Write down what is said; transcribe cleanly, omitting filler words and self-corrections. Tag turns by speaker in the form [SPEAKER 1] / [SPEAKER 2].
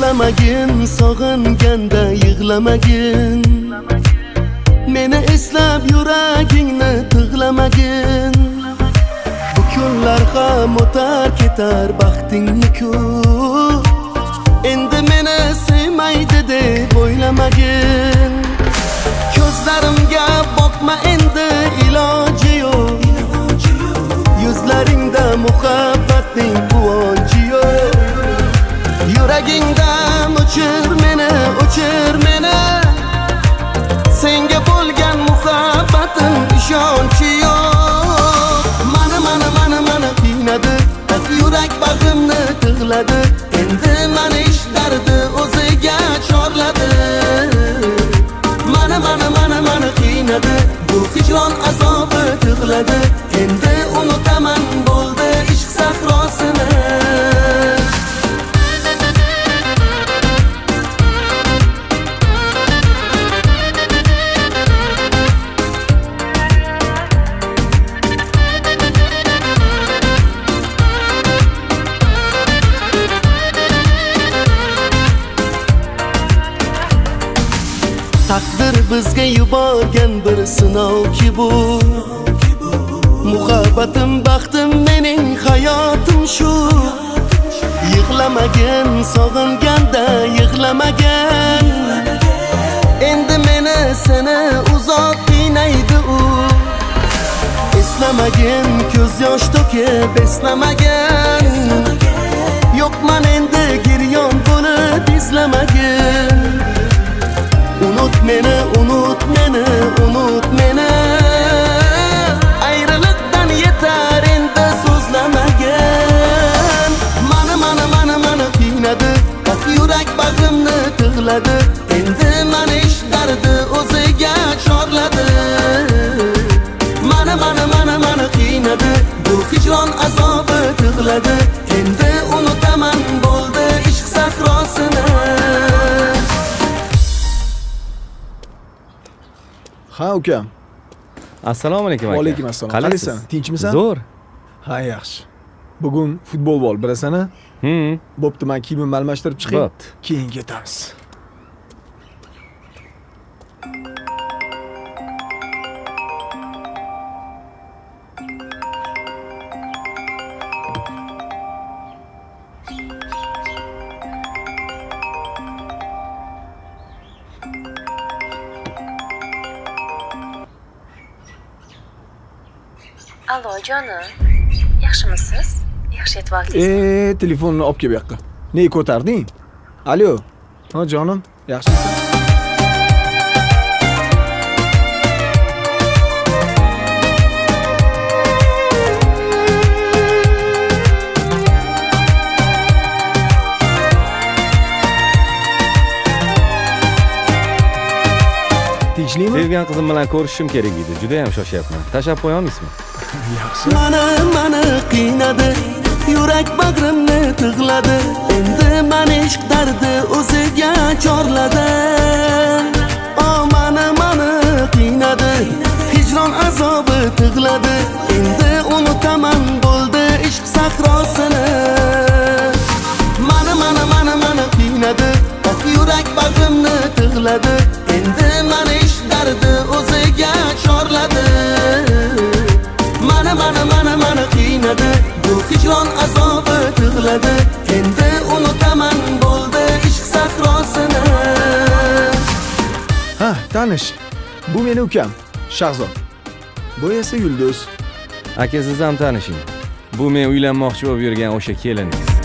[SPEAKER 1] Yig'lamagin, sog'inganda yig'lamagin. Meni eslab yuragingni tig'lamagin. Bu kunlar ham o'tar ketar baxtingni-ku. Endi meni sevmaydi deb o'ylamagin. Ko'zlarimga boqma endi, iloji yo'q. Yuzlaringda muhabbatning quvonchi yo'q. Yuragingdan o'chir meni, o'chir meni. Senga bo'lgan muhabbatim ishonchi yo'q. Mana qiynadi, yurak bag'rimni tig'ladi. Endi mani ish dardi o'ziga chorladi. Mana qiynadi, bu hijron azobi tig'ladi. Endi unutaman bo'ldi ishq sahrosini. Taqdir bizga yuborgan bir sinovki bu. Muhabbatim, baxtim, mening hayotim shu. Yig'lamagin, sog'inganda yig'lamagin. Endi meni seni uzoq qiynaydi u. Eslamagin, ko'z yosh to'kib eslamagin. Yo'qman endi giryon bo'lib izlamagin. Unut meni, unut meni, unut meni. Ayriliqdan yetar endi so'zlamagin. Mana qiynadi, yurak bag'rimni tig'ladi. Endi mani ish dardi o'ziga chorladi. Mana qiynadi, bu hijron azobi tig'ladi. Endi unutaman bo'ldi ishq sahrosini.
[SPEAKER 2] Ha ukam.
[SPEAKER 3] Assalomu alaykum aka.
[SPEAKER 2] Va alaykum assalom. Qalaysan? Tinchmisan?
[SPEAKER 3] Zo'r.
[SPEAKER 2] Ha, yaxshi. Bugun futbol bor, bilasana? Bo'pti, men kiyimimni almashtirib chiqay.
[SPEAKER 3] Bo'pti.
[SPEAKER 2] Keyin ketamiz.
[SPEAKER 4] Alo jonim, yaxshimisiz? Yaxshi yetib oldingizmi?
[SPEAKER 2] Telefonni olib kel bu yoqqa. Nega ko'tarding? Alo. Ha jonim, yaxshimisan? Tinchlikmi?
[SPEAKER 3] Sevgan qizim bilan ko'rishishim kerak edi. Juda ham shoshyapman. Tashlab qo'ya olmaysizmi?
[SPEAKER 2] Yaxshi.
[SPEAKER 1] Mana qiynadi, yurak bag'rimni tig'ladi. Endi mani ishq dardi o'ziga chorladi. Mana qiynadi, hijron azobi tig'ladi. Endi unutaman bo'ldi ishq sahrosini. Mana qiynadi, yurak bag'rimni tig'ladi. Endi mani ishq dardi o'ziga chorladi. Mana qiynadi, bu hijron azobi tig'ladi. Endi unutaman bo'ldi ishq sahrosini.
[SPEAKER 2] Ha, tanish. Bu meni ukam, Shahzod. Bu esa Yulduz.
[SPEAKER 3] Aka siz ham tanishing. Bu men uylanmoqchi bo'lib yurgan o'sha keliningiz.